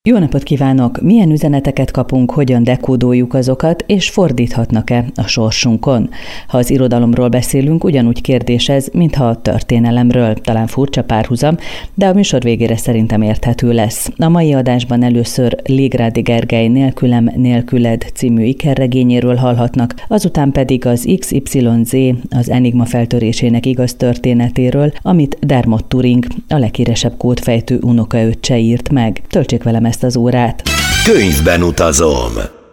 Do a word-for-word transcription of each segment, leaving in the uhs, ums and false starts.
Jó napot kívánok! Milyen üzeneteket kapunk, hogyan dekódoljuk azokat, és fordíthatnak-e a sorsunkon? Ha az irodalomról beszélünk, ugyanúgy kérdés ez, mintha a történelemről. Talán furcsa párhuzam, de a műsor végére szerintem érthető lesz. A mai adásban először Légrádi Gergely Nélkülem, nélküled című ikerregényéről hallhatnak, azután pedig az iksz ipszilon zé, az Enigma feltörésének igaz történetéről, amit Dermot Turing, a leghíresebb kódfejtő unokaöccse írt meg. Töltsék velem ezt az órát. Könyvben utazom.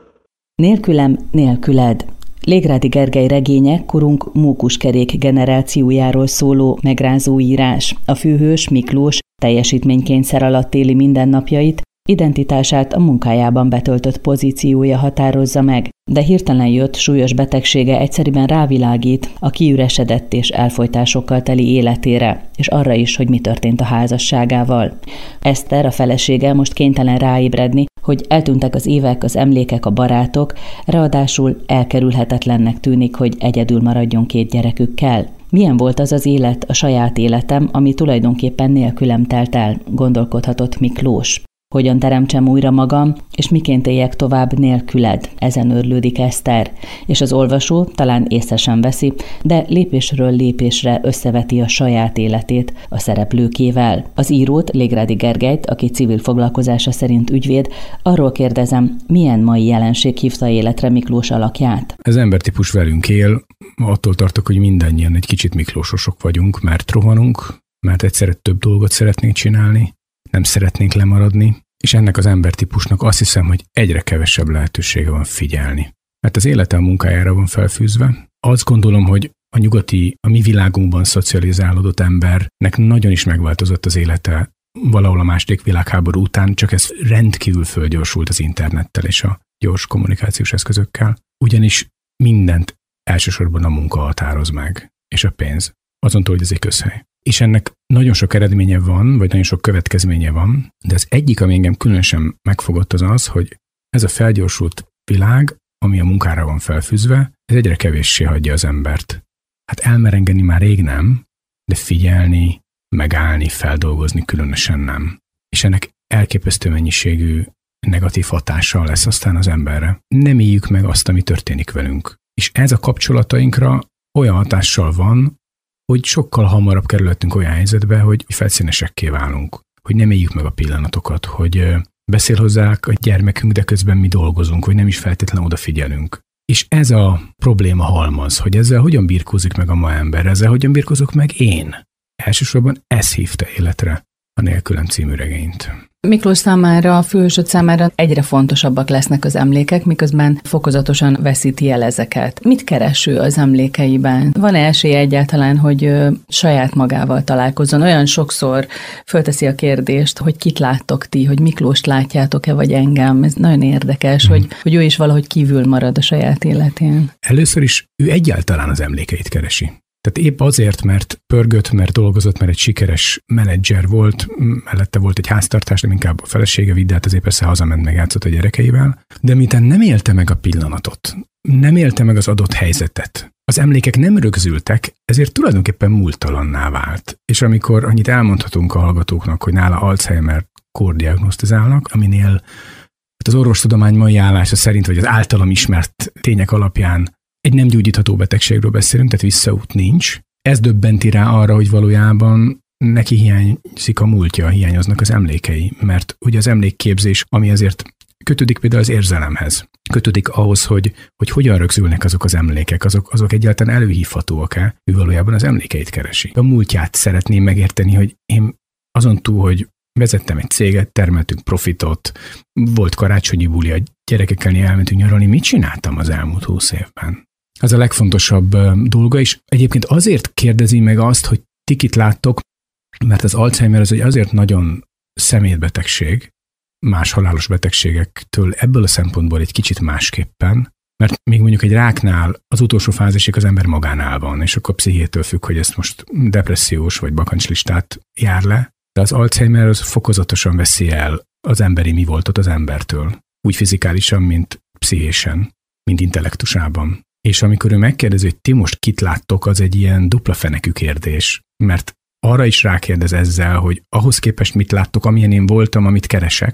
Nélkülem, nélküled. Légrádi Gergely regénye korunk mókuskerék generációjáról szóló megrázó írás. A főhős Miklós teljesítménykényszer alatt éli mindennapjait, identitását a munkájában betöltött pozíciója határozza meg, de hirtelen jött súlyos betegsége egyszerűen rávilágít a kiüresedett és elfojtásokkal teli életére, és arra is, hogy mi történt a házasságával. Eszter, a felesége most kénytelen ráébredni, hogy eltűntek az évek, az emlékek, a barátok, ráadásul elkerülhetetlennek tűnik, hogy egyedül maradjon két gyerekükkel. Milyen volt az az élet, a saját életem, ami tulajdonképpen nélkülem telt el, gondolkodhatott Miklós. Hogyan teremtsem újra magam, és miként éljek tovább nélküled, ezen őrlődik Eszter, és az olvasó talán észre sem veszi, de lépésről lépésre összeveti a saját életét a szereplőkével. Az írót, Légrádi Gergelyt, aki civil foglalkozása szerint ügyvéd, arról kérdezem, milyen mai jelenség hívta életre Miklós alakját. Ez embertípus velünk él, attól tartok, hogy mindannyian egy kicsit miklósosok vagyunk, mert rohanunk, mert egyszerre több dolgot szeretnénk csinálni, nem szeretnénk lemaradni, és ennek az embertípusnak azt hiszem, hogy egyre kevesebb lehetősége van figyelni. Mert az élete a munkájára van felfűzve. Azt gondolom, hogy a nyugati, a mi világunkban szocializálódott embernek nagyon is megváltozott az élete valahol a második világháború után, csak ez rendkívül fölgyorsult az internettel és a gyors kommunikációs eszközökkel. Ugyanis mindent elsősorban a munka határoz meg, és a pénz. Azon túl, hogy ez egy közhely. És ennek nagyon sok eredménye van, vagy nagyon sok következménye van, de az egyik, ami engem különösen megfogott, az az, hogy ez a felgyorsult világ, ami a munkára van felfűzve, ez egyre kevéssé hagyja az embert. Hát elmerengeni már rég nem, de figyelni, megállni, feldolgozni különösen nem. És ennek elképesztő mennyiségű negatív hatással lesz aztán az emberre. Nem éljük meg azt, ami történik velünk. És ez a kapcsolatainkra olyan hatással van, hogy sokkal hamarabb kerülhetünk olyan helyzetbe, hogy felszínesekké válunk, hogy nem éljük meg a pillanatokat, hogy beszél hozzák a gyermekünk, de közben mi dolgozunk, hogy nem is feltétlenül odafigyelünk. És ez a probléma halmaz, hogy ezzel hogyan birkózik meg a ma ember, ezzel hogyan birkózok meg én. Elsősorban ez hívta életre a Nélkülem című regényt. Miklós számára, a főhősöd számára egyre fontosabbak lesznek az emlékek, miközben fokozatosan veszíti el ezeket. Mit keres ő az emlékeiben? Van-e esélye egyáltalán, hogy ö, saját magával találkozzon? Olyan sokszor fölteszi a kérdést, hogy kit láttok ti, hogy Miklóst látjátok-e, vagy engem? Ez nagyon érdekes, hmm. hogy, hogy ő is valahogy kívül marad a saját életén. Először is ő egyáltalán az emlékeit keresi. Tehát épp azért, mert pörgött, mert dolgozott, mert egy sikeres menedzser volt, mellette volt egy háztartás, nem inkább a felesége vitt, de hát azért persze hazament, megjátszott a gyerekeivel. De miután nem élte meg a pillanatot, nem élte meg az adott helyzetet, az emlékek nem rögzültek, ezért tulajdonképpen múlttalanná vált. És amikor annyit elmondhatunk a hallgatóknak, hogy nála Alzheimer-kór diagnosztizálnak, aminél az orvostudomány mai állása szerint, vagy az általam ismert tények alapján egy nem gyógyítható betegségről beszélünk, tehát visszaút nincs. Ez döbbenti rá arra, hogy valójában neki hiányzik a múltja, hiányoznak az emlékei, mert ugye az emlékképzés, ami azért kötődik például az érzelemhez, kötődik ahhoz, hogy, hogy hogyan rögzülnek azok az emlékek, azok, azok egyáltalán előhívhatóak-e, ő valójában az emlékeit keresi. A múltját szeretném megérteni, hogy én azon túl, hogy vezettem egy céget, termeltünk profitot, volt karácsonyi buli, a gyerekekkel elmentünk nyaralni, mit csináltam az elmúlt húsz évben? Az a legfontosabb dolga, és egyébként azért kérdezi meg azt, hogy ti kit láttok, mert az Alzheimer az egy azért nagyon szemétbetegség, más halálos betegségektől ebből a szempontból egy kicsit másképpen, mert még mondjuk egy ráknál az utolsó fázisig az ember magánál van, és akkor pszichétől függ, hogy ezt most depressziós vagy bakancslistát jár le, de az Alzheimer az fokozatosan veszi el az emberi mi voltot az embertől, úgy fizikálisan, mint pszichésen, mint intellektusában. És amikor ő megkérdezi, hogy ti most kit láttok, az egy ilyen dupla fenekű kérdés, mert arra is rákérdez ezzel, hogy ahhoz képest mit láttok, amilyen én voltam, amit keresek,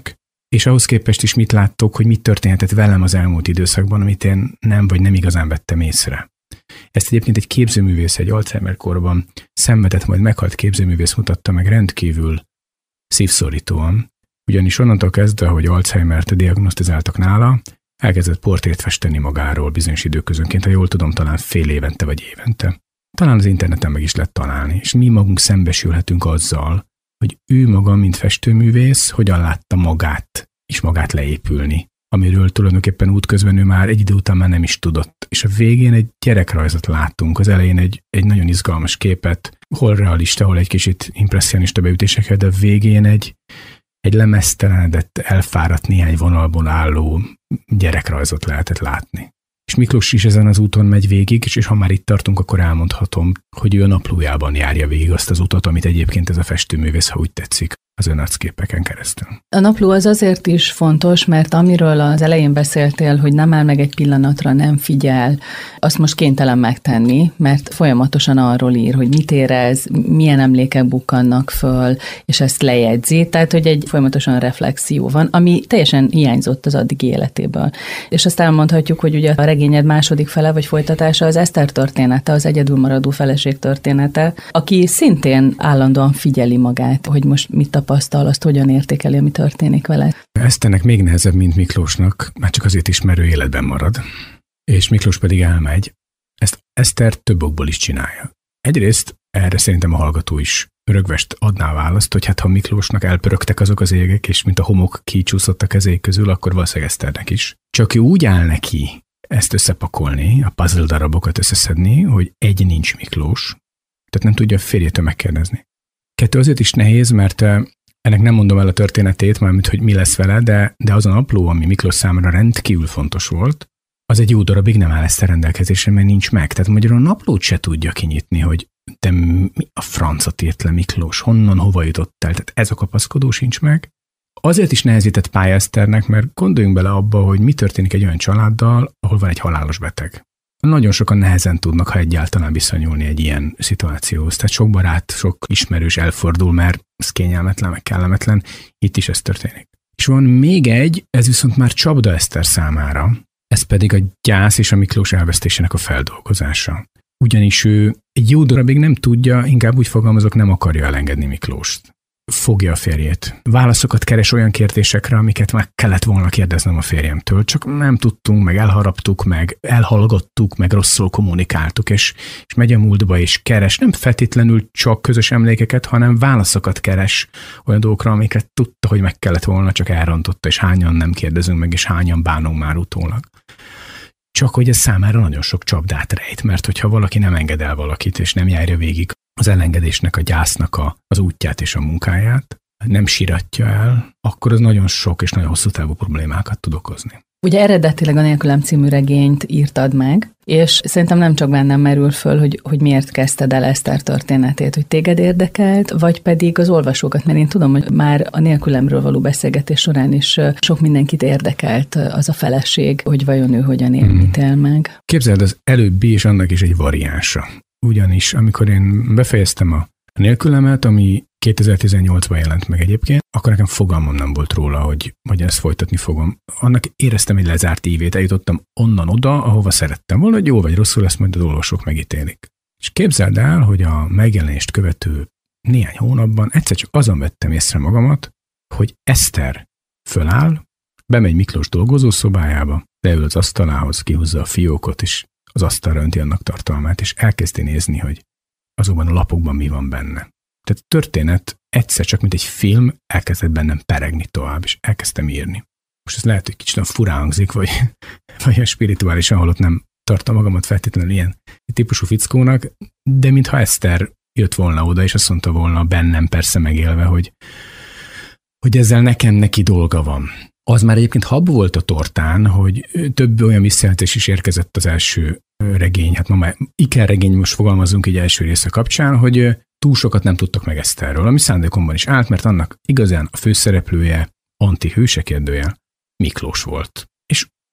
És ahhoz képest is mit láttok, hogy mit történhetett velem az elmúlt időszakban, amit én nem vagy nem igazán vettem észre. Ezt egyébként egy képzőművész, egy Alzheimer-korban szenvedett, majd meghalt képzőművész mutatta meg rendkívül szívszorítóan, ugyanis onnantól kezdve, hogy Alzheimer-t diagnosztizáltak nála, elkezdett portrét festeni magáról bizonyos időközönként, ha jól tudom, talán fél évente vagy évente. Talán az interneten meg is lehet találni, és mi magunk szembesülhetünk azzal, hogy ő maga, mint festőművész, hogyan látta magát és magát leépülni, amiről tulajdonképpen útközben ő már egy idő után már nem is tudott. És a végén egy gyerekrajzot láttunk, az elején egy, egy nagyon izgalmas képet, hol realista, hol egy kicsit impresszionista beütésekkel, de a végén egy, egy lemeztelenedett, elfáradt néhány vonalból álló gyerekrajzot lehetett látni. És Miklós is ezen az úton megy végig, és ha már itt tartunk, akkor elmondhatom, hogy ő a naplójában járja végig azt az utat, amit egyébként ez a festőművész, ha úgy tetszik, az önarcképeken keresztül. A napló az azért is fontos, mert amiről az elején beszéltél, hogy nem áll meg egy pillanatra, nem figyel, azt most kénytelen megtenni, mert folyamatosan arról ír, hogy mit érez, milyen emlékek bukkannak föl, és ezt lejegyzi, tehát hogy egy folyamatosan reflexió van, ami teljesen hiányzott az addigi életéből. És azt elmondhatjuk, hogy ugye a regényed második fele vagy folytatása az Eszter története, az egyedülmaradó feleség története, aki szintén állandóan figyeli magát, hogy most mit tapasztal, azt hogyan értékeli, ami történik vele. Eszternek még nehezebb, mint Miklósnak, már csak azért is, mert ő életben marad, és Miklós pedig elmegy. Ezt Eszter több okból is csinálja. Egyrészt erre szerintem a hallgató is rögvest adná a választ, hogy hát ha Miklósnak elpörögtek azok az égek, és mint a homok kicsúszott a kezék közül, akkor valószínűleg Eszternek is. Csak ő úgy áll neki ezt összepakolni, a puzzle darabokat összeszedni, hogy egy nincs Miklós, tehát nem tudja a férjétől megkérdezni. Kettő azért is nehéz, mert ennek nem mondom el a történetét, mármint, hogy mi lesz vele, de, de az a napló, ami Miklós számára rendkívül fontos volt, az egy jó darabig nem áll ezt a rendelkezésre, mert nincs meg. Tehát magyarul a naplót se tudja kinyitni, hogy te mi a francot írt le Miklós, honnan, hova jutott el. Tehát ez a kapaszkodó sincs meg. Azért is nehezített pálya Eszternek, mert gondoljunk bele abba, hogy mi történik egy olyan családdal, ahol van egy halálos beteg. Nagyon sokan nehezen tudnak, ha egyáltalán viszonyulni egy ilyen szituációhoz. Tehát sok barát, sok ismerős elfordul, mert ez kényelmetlen, meg kellemetlen. Itt is ez történik. És van még egy, ez viszont már csapda Eszter számára, ez pedig a gyász és a Miklós elvesztésének a feldolgozása. Ugyanis ő egy jó darabig nem tudja, inkább úgy fogalmazok, nem akarja elengedni Miklóst. Fogja a férjét. Válaszokat keres olyan kérdésekre, amiket meg kellett volna kérdeznem a férjemtől, csak nem tudtunk, meg elharaptuk, meg elhallgattuk, meg rosszul kommunikáltuk, és, és megy a múltba, és keres nem feltétlenül csak közös emlékeket, hanem válaszokat keres olyan dolgokra, amiket tudta, hogy meg kellett volna, csak elrontotta, és hányan nem kérdezünk meg, és hányan bánunk már utólag. Csak hogy ez számára nagyon sok csapdát rejt, mert hogyha valaki nem enged el valakit, és nem járja végig az elengedésnek, a gyásznak a, az útját és a munkáját, nem síratja el, akkor az nagyon sok és nagyon hosszú távú problémákat tud okozni. Ugye eredetileg a Nélkülem című regényt írtad meg, és szerintem nem csak bennem merül föl, hogy, hogy miért kezdted el Eszter történetét, hogy téged érdekelt, vagy pedig az olvasókat, mert én tudom, hogy már a Nélkülemről való beszélgetés során is sok mindenkit érdekelt az a feleség, hogy vajon ő hogyan él, hmm. mit él meg. Képzeld, az előbbi és annak is egy variánsa. Ugyanis, amikor én befejeztem a Nélkülemet, ami kétezer-tizennyolcban jelent meg egyébként, akkor nekem fogalmam nem volt róla, hogy, hogy ezt folytatni fogom. Annak éreztem egy lezárt ívét, eljutottam onnan oda, ahova szerettem volna, hogy jó vagy rosszul lesz, majd az olvasók megítélik. És képzeld el, hogy a megjelenést követő néhány hónapban egyszer csak azon vettem észre magamat, hogy Eszter föláll, bemegy Miklós dolgozószobájába, leül az asztalához, kihúzza a fiókot, és az asztalra önti annak tartalmát, és elkezdi nézni, hogy azokban a lapokban mi van benne. Tehát a történet egyszer csak, mint egy film, elkezdett bennem peregni tovább, és elkezdtem írni. Most ez lehet, hogy kicsit furán hangzik, vagy, vagy a spirituálisan halott nem tartom magamat feltétlenül ilyen típusú fickónak, de mintha Eszter jött volna oda, és azt mondta volna bennem persze megélve, hogy, hogy ezzel nekem neki dolga van. Az már egyébként hab volt a tortán, hogy több olyan visszajelentés is érkezett az első regény, hát ma már ikerregény, most fogalmazunk egy első része kapcsán, hogy túl sokat nem tudtak meg Eszterről, ami szándékomban is állt, mert annak igazán a főszereplője, antihőse kérdőjel Miklós volt. És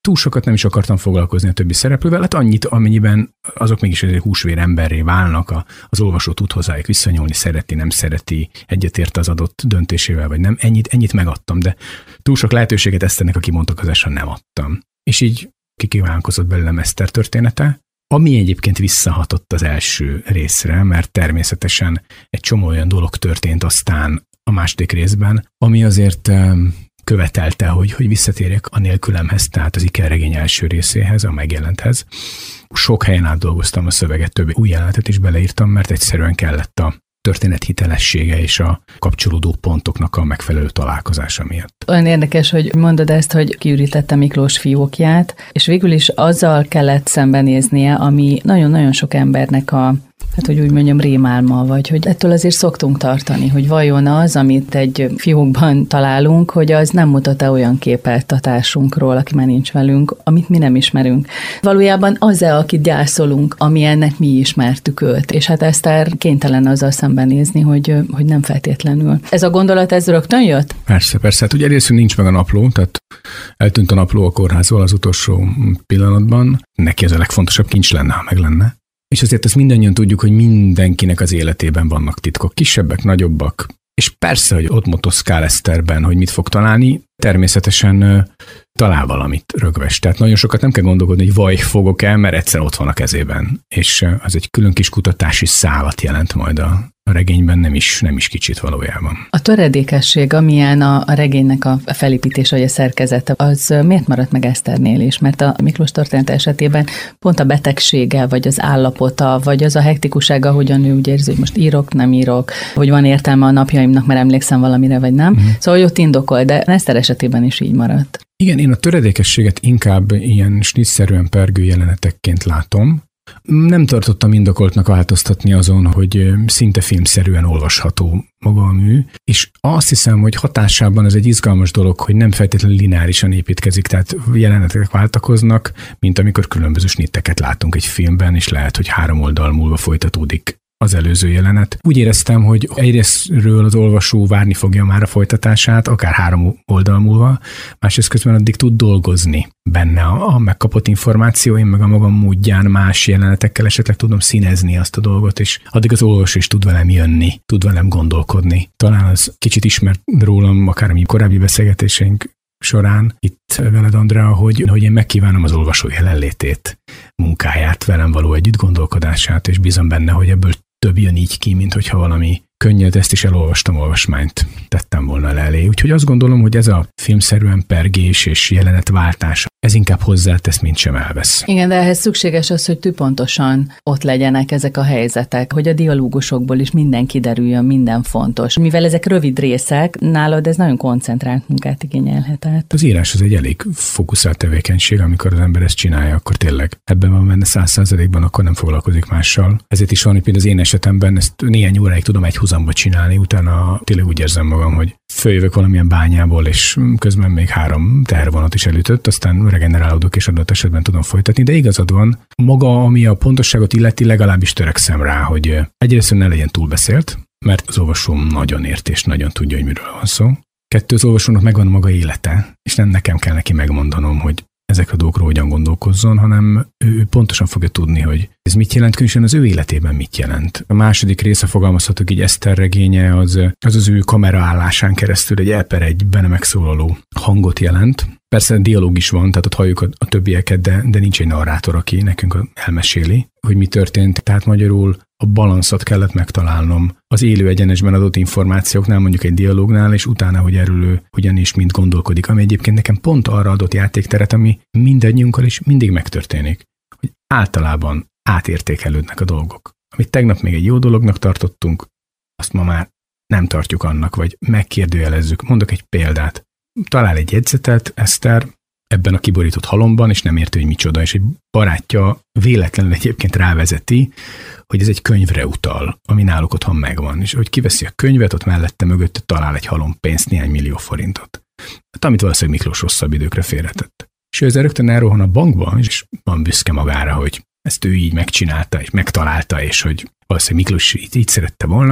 túl sokat nem is akartam foglalkozni a többi szereplővel, hát annyit, amennyiben azok mégis egy húsvér emberré válnak, a, az olvasó tud hozzájuk visszanyúlni, szereti, nem szereti, egyetért az adott döntésével, vagy nem, ennyit, ennyit megadtam, de túl sok lehetőséget Eszternek a kimondtakozásra nem adtam. És így kikívánkozott belőlem Eszter története, ami egyébként visszahatott az első részre, mert természetesen egy csomó olyan dolog történt aztán a második részben, ami azért követelte, hogy, hogy visszatérjek a Nélkülemhez, tehát az ikerregény első részéhez, a megjelenthez. Sok helyen átdolgoztam a szöveget, több új jelenetet is beleírtam, mert egyszerűen kellett a történet hitelessége és a kapcsolódó pontoknak a megfelelő találkozása miatt. Olyan érdekes, hogy mondod ezt, hogy kiürítette Miklós fiókját, és végül is azzal kellett szembenéznie, ami nagyon-nagyon sok embernek a hát, hogy úgy mondjam, rémálma, vagy hogy ettől azért szoktunk tartani, hogy vajon az, amit egy fiókban találunk, hogy az nem mutat-e olyan képet a társunkról, aki már nincs velünk, amit mi nem ismerünk. Valójában az-e, akit gyászolunk, ami ennek mi ismertük őt, és hát Eszter kénytelen azzal szembenézni, hogy, hogy nem feltétlenül. Ez a gondolat, ez rögtön jött? Persze, persze. Hát ugye egyrészt nincs meg a napló, tehát eltűnt a napló a kórházból az utolsó pillanatban. Neki ez a legfontosabb kincs lenne, ha meg lenne. És azért ezt mindannyian tudjuk, hogy mindenkinek az életében vannak titkok, kisebbek, nagyobbak. És persze, hogy ott motoszkál Eszterben, hogy mit fog találni, természetesen talál valamit rögves. Tehát nagyon sokat nem kell gondolkodni, hogy vaj, fogok el, mert egyszer ott van a kezében. És az egy külön kis kutatási szálat jelent majd a a regényben, nem is, nem is kicsit valójában. A töredékesség, amilyen a, a regénynek a felépítése, vagy a szerkezete, az miért maradt meg Eszternél is? Mert a Miklós történet esetében pont a betegsége, vagy az állapota, vagy az a hektikusága, hogyan ő úgy érzi, hogy most írok, nem írok, hogy van értelme a napjaimnak, mert emlékszem valamire, vagy nem. Mm. Szóval, hogy ott indokol, de Eszter esetében is így maradt. Igen, én a töredékességet inkább ilyen snitzszerűen pergő jelenetekként látom. Nem tartottam indokoltnak változtatni azon, hogy szinte filmszerűen olvasható maga a mű, és azt hiszem, hogy hatásában ez egy izgalmas dolog, hogy nem feltétlenül lineárisan építkezik, tehát jelenetek váltakoznak, mint amikor különböző snitteket látunk egy filmben, és lehet, hogy három oldal múlva folytatódik az előző jelenet. Úgy éreztem, hogy egyrésztről az olvasó várni fogja már a folytatását, akár három oldal múlva, másrészt közben addig tud dolgozni benne a, a megkapott információ, én meg a magam módján más jelenetekkel esetleg tudom színezni azt a dolgot, és addig az olvasó is tud velem jönni, tud velem gondolkodni. Talán az kicsit ismert rólam, akár a mi korábbi beszélgetéseink során itt veled, Andrea, hogy, hogy én megkívánom az olvasó jelenlétét, munkáját, velem való együtt gondolkodását, és bízom benne, hogy ebből több jön így ki, mint hogyha valami könnyed, ezt is elolvastam, olvasmányt tettem volna le elé. Úgyhogy azt gondolom, hogy ez a filmszerűen pergés és jelenetváltás, ez inkább hozzátesz, mint sem elvesz. Igen, de ehhez szükséges az, hogy tűpontosan ott legyenek ezek a helyzetek, hogy a dialógusokból is minden kiderüljön, minden fontos. Mivel ezek rövid részek, nálad ez nagyon koncentrált munkát igényelhet. Az írás az egy elég fókuszált tevékenység, amikor az ember ezt csinálja, akkor tényleg ebben van benne száz százalékban, akkor nem foglalkozik mással. Ezért is van, hogy például az én esetemben ezt néhány óráig tudom egy húzamba csinálni, utána tényleg úgy érzem magam, hogy följövök valamilyen bányából, és közben még három tehervonat is elütött, aztán regenerálódok, és adott esetben tudom folytatni, de igazad van, maga, ami a pontosságot illeti, legalábbis törekszem rá, hogy egyrészt ne legyen túlbeszélt, mert az olvasóm nagyon ért, és nagyon tudja, hogy miről van szó. Kettő, az olvasónak megvan maga élete, és nem nekem kell neki megmondanom, hogy ezek a dolgokról hogyan gondolkozzon, hanem ő pontosan fogja tudni, hogy ez mit jelent, különösen az ő életében mit jelent. A második része, fogalmazhatok így, Eszter regénye, az az, az ő kameraállásán keresztül egy elper egy benne megszólaló hangot jelent. Persze dialóg is van, tehát ott halljuk a, a többieket, de, de nincs egy narrátor, aki nekünk elmeséli, hogy mi történt. Tehát magyarul a balanszot kellett megtalálnom az élő egyenesben adott információknál, mondjuk egy dialógnál, és utána, hogy erről ő hogyan is mind gondolkodik, ami egyébként nekem pont arra adott játékteret, ami mindannyiunkkal is mindig megtörténik, hogy általában átértékelődnek a dolgok. Amit tegnap még egy jó dolognak tartottunk, azt ma már nem tartjuk annak, vagy megkérdőjelezzük. Mondok egy példát. Talál egy jegyzetet Eszter ebben a kiborított halomban, és nem érti, hogy micsoda, és egy barátja véletlenül egyébként rávezeti, hogy ez egy könyvre utal, ami náluk otthon megvan, és hogy kiveszi a könyvet, ott mellette mögötte talál egy halom pénzt, néhány millió forintot. Hát, amit valószínűleg Miklós rosszabb időkre félretett. És ő ezzel rögtön elrohan a bankban, és van büszke magára, hogy ezt ő így megcsinálta, és megtalálta, és hogy valószínűleg Miklós így, így szerette volna,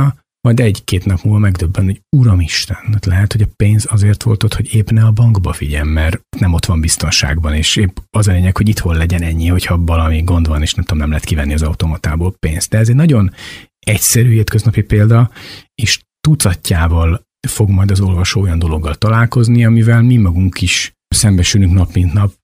majd egy-két nap múlva megdöbben, hogy Uramisten, lehet, hogy a pénz azért volt ott, hogy épp ne a bankba figyeljen, mert nem ott van biztonságban, és épp az a lényeg, hogy itthon legyen ennyi, hogyha valami gond van, és nem tudom, nem lehet kivenni az automatából pénzt. De ez egy nagyon egyszerű hétköznapi példa, és tucatjával fog majd az olvasó olyan dologgal találkozni, amivel mi magunk is szembesülünk nap mint nap.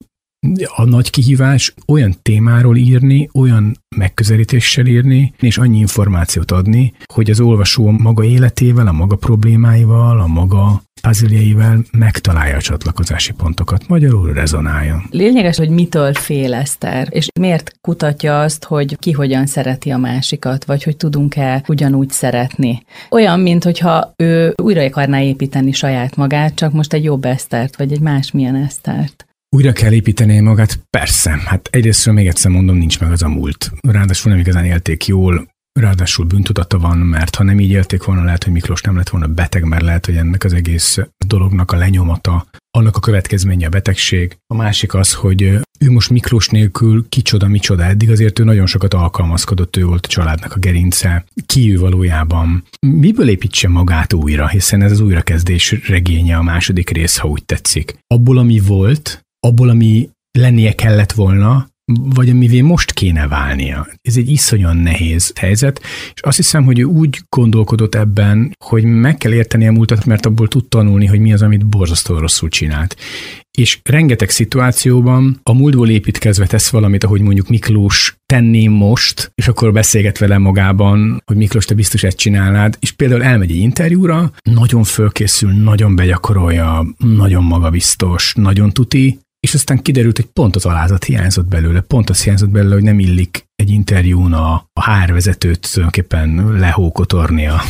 A nagy kihívás olyan témáról írni, olyan megközelítéssel írni, és annyi információt adni, hogy az olvasó maga életével, a maga problémáival, a maga puzzle-jeivel megtalálja a csatlakozási pontokat, magyarul rezonáljon. Lényeges, hogy mitől fél Eszter, és miért kutatja azt, hogy ki hogyan szereti a másikat, vagy hogy tudunk-e ugyanúgy szeretni. Olyan, mint hogyha ő újra akarná építeni saját magát, csak most egy jobb Esztert, vagy egy másmilyen Esztert. Újra kell építeni magát? Persze. Hát egyrésztről még egyszer mondom, nincs meg az a múlt. Ráadásul nem igazán élték jól, ráadásul bűntudata van, mert ha nem így élték volna, lehet, hogy Miklós nem lett volna beteg, mert lehet, hogy ennek az egész dolognak a lenyomata, annak a következménye a betegség. A másik az, hogy ő most Miklós nélkül kicsoda, micsoda. Eddig azért ő nagyon sokat alkalmazkodott, ő volt a családnak a gerince. Ki ő valójában? Miből építse magát újra? Hiszen ez az újrakezdés regénye, a második rész, ha úgy tetszik. Abból, ami volt, abból, ami lennie kellett volna, vagy amivé most kéne válnia. Ez egy iszonyan nehéz helyzet, és azt hiszem, hogy ő úgy gondolkodott ebben, hogy meg kell érteni a múltat, mert abból tud tanulni, hogy mi az, amit borzasztó rosszul csinált. És rengeteg szituációban a múltból építkezve tesz valamit, ahogy mondjuk Miklós tenném most, és akkor beszélget vele magában, hogy Miklós, te biztos ezt csinálnád, és például elmegy egy interjúra, nagyon fölkészül, nagyon begyakorolja, nagyon magabiztos, nagyon tuti, és aztán kiderült, hogy pont az alázat hiányzott belőle, pont az hiányzott belőle, hogy nem illik egy interjún a, a há er vezetőt tulajdonképpen lehókotorni a,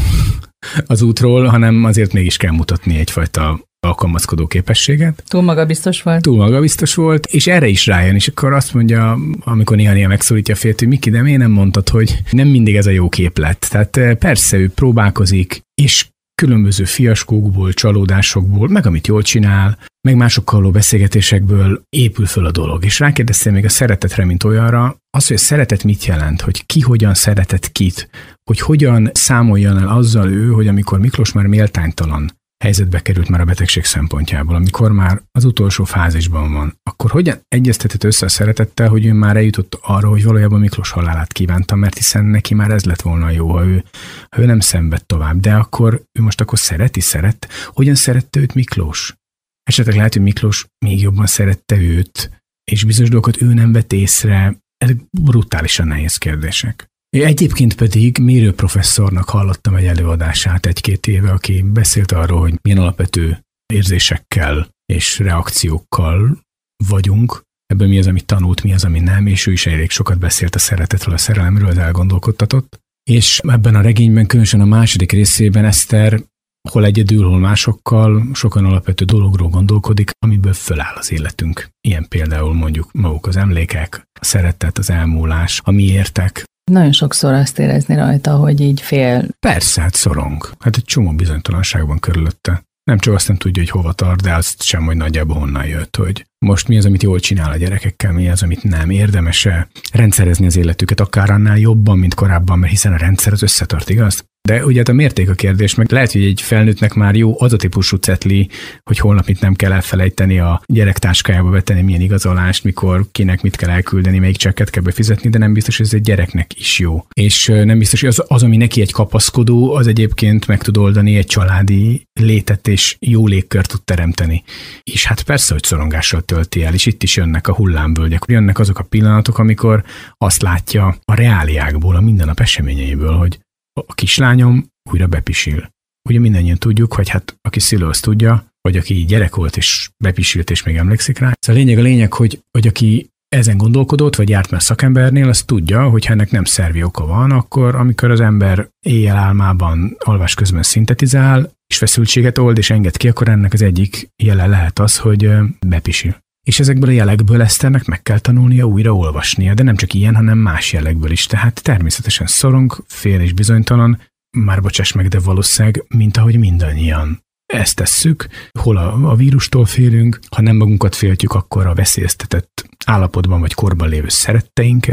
az útról, hanem azért mégis kell mutatni egyfajta alkalmazkodó képességet. Túl magabiztos volt. Túl magabiztos volt, és erre is rájön, és akkor azt mondja, amikor néha-néha megszólítja a férjét, hogy Miki, de miért nem mondtad, hogy nem mindig ez a jó képlet. Tehát persze ő próbálkozik, és különböző fiaskókból, csalódásokból, meg amit jól csinál, meg másokkal való beszélgetésekből épül föl a dolog. És rákérdeztem még a szeretetre, mint olyanra, az, hogy a szeretet mit jelent, hogy ki hogyan szeretett kit, hogy hogyan számoljon el azzal ő, hogy amikor Miklós már méltánytalan helyzetbe került már a betegség szempontjából, amikor már az utolsó fázisban van, akkor hogyan egyeztetett össze a szeretettel, hogy ő már eljutott arra, hogy valójában Miklós halálát kívánta, mert hiszen neki már ez lett volna jó, ha ő, ha ő nem szenved tovább. De akkor ő most akkor szereti, szeret? Hogyan szerette őt Miklós? Esetleg lehet, hogy Miklós még jobban szerette őt, és bizonyos dolgokat ő nem vett észre. Ezek brutálisan nehéz kérdések. Egyébként pedig Mérő professzornak hallottam egy előadását egy-két éve, aki beszélt arról, hogy milyen alapvető érzésekkel és reakciókkal vagyunk, ebből mi az, amit tanult, mi az, ami nem, és ő is elég sokat beszélt a szeretetről, a szerelemről, az elgondolkodtatott. És ebben a regényben, különösen a második részében Eszter hol egyedül, hol másokkal, sokan alapvető dologról gondolkodik, amiből föláll az életünk. Ilyen például mondjuk maguk az emlékek, a szeretet, az elmúlás, a miértek. Nagyon sokszor azt érezni rajta, hogy így fél. Persze, hát szorong. Hát egy csomó bizonytalanságban körülötte. Nem csak azt nem tudja, hogy hova tart, de azt sem, hogy nagyjából honnan jött, hogy most mi az, amit jól csinál a gyerekekkel, mi az, amit nem. Érdemes-e rendszerezni az életüket, akár annál jobban, mint korábban, mert hiszen a rendszer az összetart, igaz? De ugye a mérték a kérdés, meg lehet, hogy egy felnőttnek már jó az a típusú cetli, hogy holnap mit nem kell elfelejteni a gyerek táskájába betenni, milyen igazolást, mikor kinek mit kell elküldeni, melyik csekket kell befizetni, de nem biztos, hogy ez egy gyereknek is jó. És nem biztos, hogy az, az, ami neki egy kapaszkodó, az egyébként meg tud oldani egy családi létet, és jó légkört tud teremteni. És hát persze, hogy szorongással tölti el, és itt is jönnek a hullámvölgyek. Jönnek azok a pillanatok, amikor azt látja a reáliákból, a mindennap eseményeiből, hogy a kislányom újra bepisil. Ugye mindannyian tudjuk, hogy hát aki szülő, az tudja, vagy aki gyerek volt és bepisilt és még emlékszik rá. Szóval a lényeg a lényeg, hogy, hogy aki ezen gondolkodott, vagy járt már szakembernél, az tudja, hogy ha ennek nem szervi oka van, akkor amikor az ember éjjel álmában, alvás közben szintetizál, és feszültséget old és enged ki, akkor ennek az egyik jele lehet az, hogy bepisil. És ezekből a jelekből Eszternek meg kell tanulnia újra olvasnia, de nem csak ilyen, hanem más jelekből is. Tehát természetesen szorong, fél és bizonytalan, már bocsáss meg, de valószínűleg, mint ahogy mindannyian. Ezt tesszük, hol a, a vírustól félünk, ha nem magunkat féltjük, akkor a veszélyeztetett állapotban vagy korban lévő szeretteinket,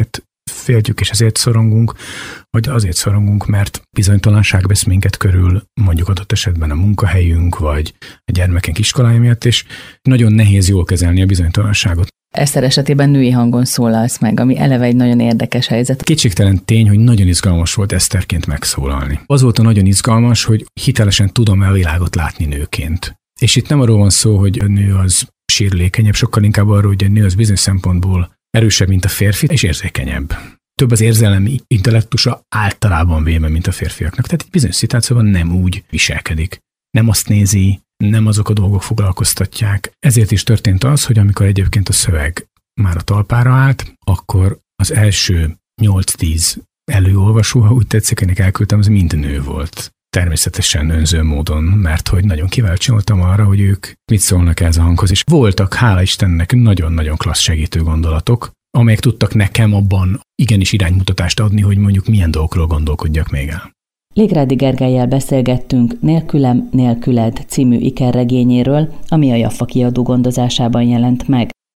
féltjük és ezért szorongunk, vagy azért szorongunk, mert bizonytalanság vesz minket körül, mondjuk adott esetben a munkahelyünk, vagy a gyermekünk iskolája miatt, és nagyon nehéz jól kezelni a bizonytalanságot. Eszter esetében női hangon szólalsz meg, ami eleve egy nagyon érdekes helyzet. Kétségtelen tény, hogy nagyon izgalmas volt Eszterként megszólalni. Az volt a nagyon izgalmas, hogy hitelesen tudom-e a világot látni nőként. És itt nem arról van szó, hogy a nő az sérülékenyebb, sokkal inkább arról, hogy a nő az bizonyos szempontból erősebb, mint a férfi, és érzékenyebb. Több az érzelmi intellektusa általában véve, mint a férfiaknak. Tehát egy bizonyos szituációban nem úgy viselkedik. Nem azt nézi, nem azok a dolgok foglalkoztatják. Ezért is történt az, hogy amikor egyébként a szöveg már a talpára állt, akkor az első nyolc-tíz előolvasó, ha úgy tetszik, ennek elküldtem, az mind nő volt. Természetesen önző módon, mert hogy nagyon kíváncsi voltam arra, hogy ők mit szólnak ez a hanghoz. És voltak, hála Istennek, nagyon-nagyon klassz segítő gondolatok, amelyek tudtak nekem abban igenis iránymutatást adni, hogy mondjuk milyen dolgokról gondolkodjak még el. Légrádi Gergellyel beszélgettünk Nélkülem, nélküled című ikerregényéről, ami a Jaffa kiadó gondozásában jelent meg.